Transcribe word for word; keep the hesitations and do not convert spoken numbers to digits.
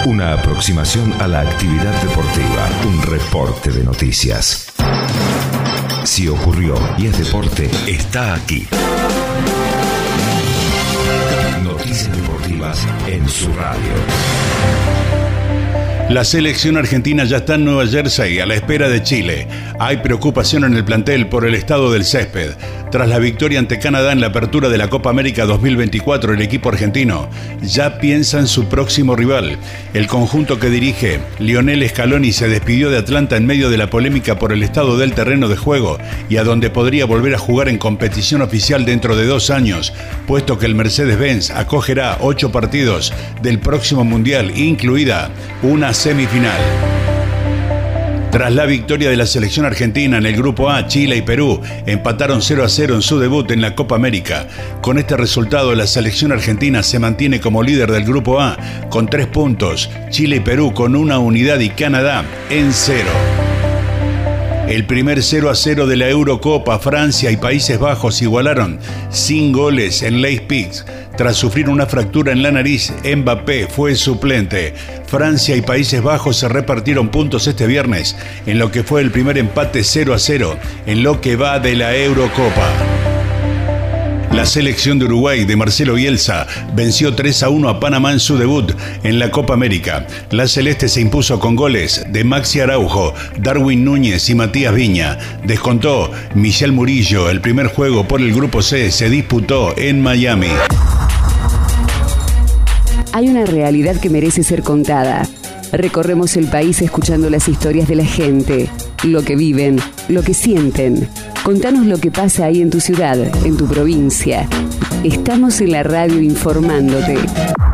Una aproximación a la actividad deportiva, un reporte de noticias. Si ocurrió y es deporte, está aquí. Noticias deportivas en su radio. La selección argentina ya está en Nueva Jersey a la espera de Chile. Hay preocupación en el plantel por el estado del césped. Tras la victoria ante Canadá en la apertura de la Copa América dos mil veinticuatro, el equipo argentino ya piensa en su próximo rival. El conjunto que dirige Lionel Scaloni se despidió de Atlanta en medio de la polémica por el estado del terreno de juego y a donde podría volver a jugar en competición oficial dentro de dos años, puesto que el Mercedes-Benz acogerá ocho partidos del próximo Mundial, incluida una semifinal. Tras la victoria de la selección argentina en el Grupo A, Chile y Perú empataron cero a cero en su debut en la Copa América. Con este resultado, la selección argentina se mantiene como líder del Grupo A con tres puntos, Chile y Perú con una unidad y Canadá en cero. El primer cero a cero de la Eurocopa, Francia y Países Bajos igualaron sin goles en Leipzig. Tras sufrir una fractura en la nariz, Mbappé fue suplente. Francia y Países Bajos se repartieron puntos este viernes en lo que fue el primer empate cero a cero en lo que va de la Eurocopa. La selección de Uruguay de Marcelo Bielsa venció tres a uno a Panamá en su debut en la Copa América. La celeste se impuso con goles de Maxi Araujo, Darwin Núñez y Matías Viña. Descontó Michel Murillo. El primer juego por el Grupo C se disputó en Miami. Hay una realidad que merece ser contada. Recorremos el país escuchando las historias de la gente, lo que viven, lo que sienten. Contanos lo que pasa ahí en tu ciudad, en tu provincia. Estamos en la radio informándote.